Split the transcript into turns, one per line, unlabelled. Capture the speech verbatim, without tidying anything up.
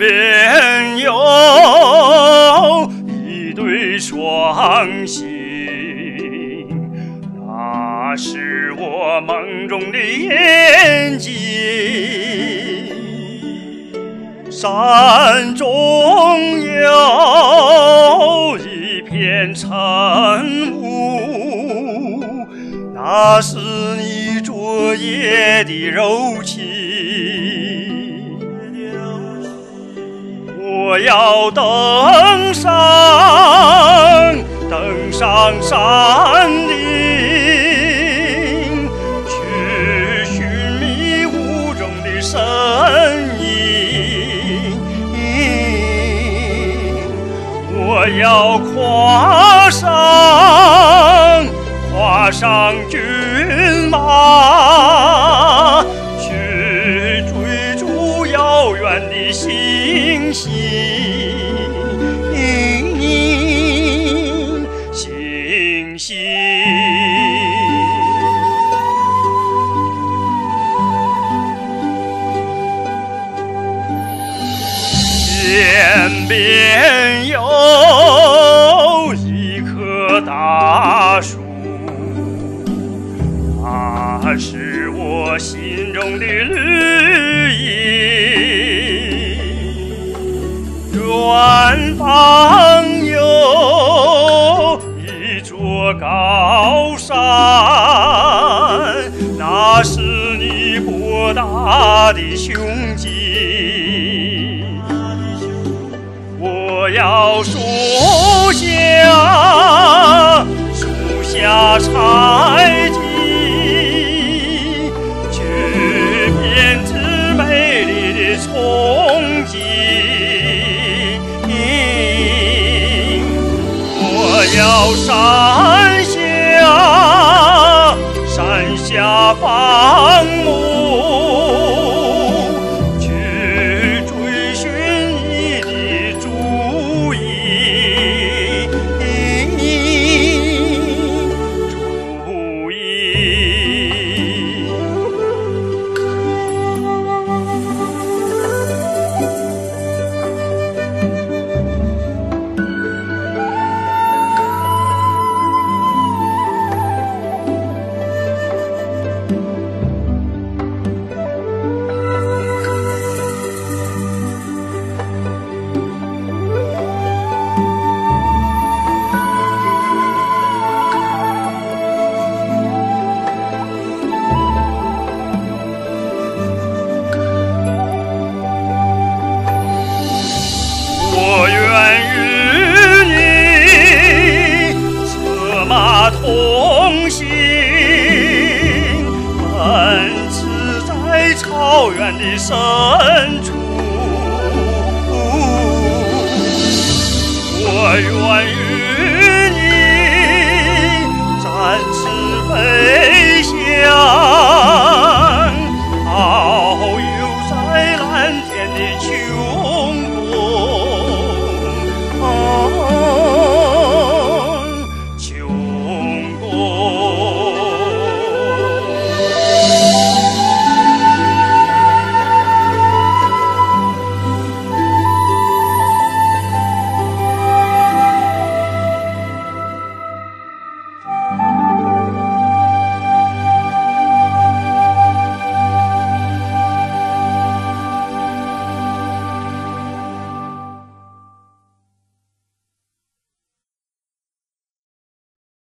边有一对双星，那是我梦中的眼睛。山中有一片晨雾，那是你昨夜的柔情。我要登上，登上山顶，去寻觅雾中的身影。我要跨上，跨上骏马，去追逐遥远的星星。星星。天边有一棵大树，那是我心中的绿荫。远方有一座高山，那是你博大的胸襟。我要树下，树下采集，去编织美丽的憧憬。我要山下，山下放牧，去追寻你的足印。足印。我愿与你策马同行，奔驰在草原的深处。我愿与